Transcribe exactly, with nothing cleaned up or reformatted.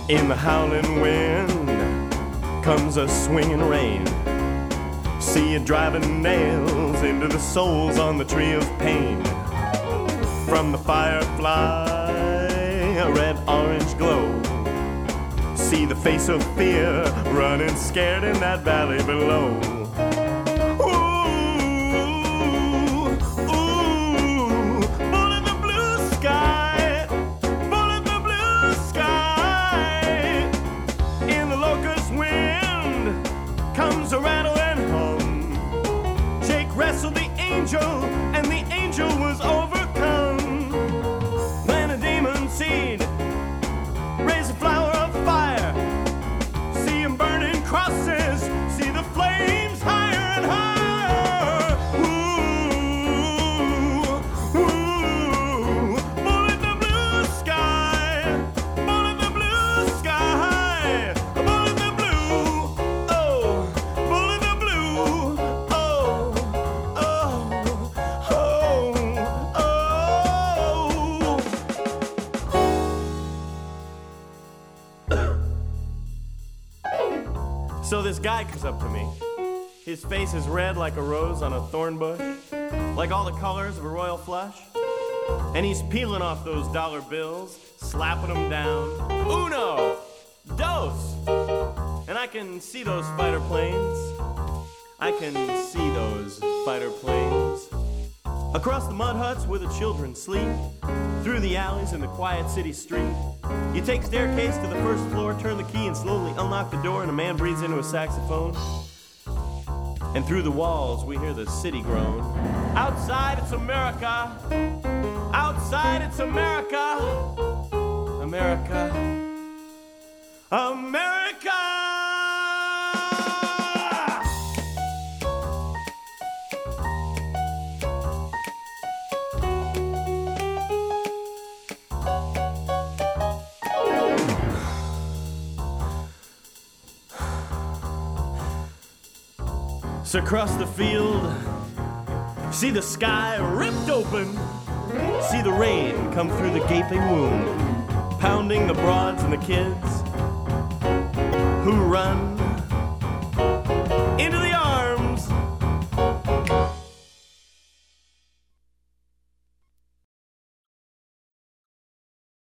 In the howling wind comes a swinging rain. See you driving nails into the souls on the tree of pain. From the firefly, a red-orange glow. See the face of fear running scared in that valley below. Comes a rattle and hum. Jake wrestled the angel, and the angel was overcome. Plant a demon seed, raise a flower of fire. See him burning crosses, see the flames higher and higher. Ooh, ooh, bullet the blue sky, bullet the blue sky, bullet the blue. So this guy comes up to me. His face is red like a rose on a thorn bush, like all the colors of a royal flush. And he's peeling off those dollar bills, slapping them down. Uno, dos. And I can see those fighter planes. I can see those fighter planes. Across the mud huts where the children sleep, through the alleys in the quiet city street. You take staircase to the first floor, turn the key and slowly unlock the door, and a man breathes into a saxophone. And through the walls we hear the city groan. Outside it's America. Outside it's America. America. America. So across the field, see the sky ripped open, see the rain come through the gaping womb, pounding the broads and the kids who run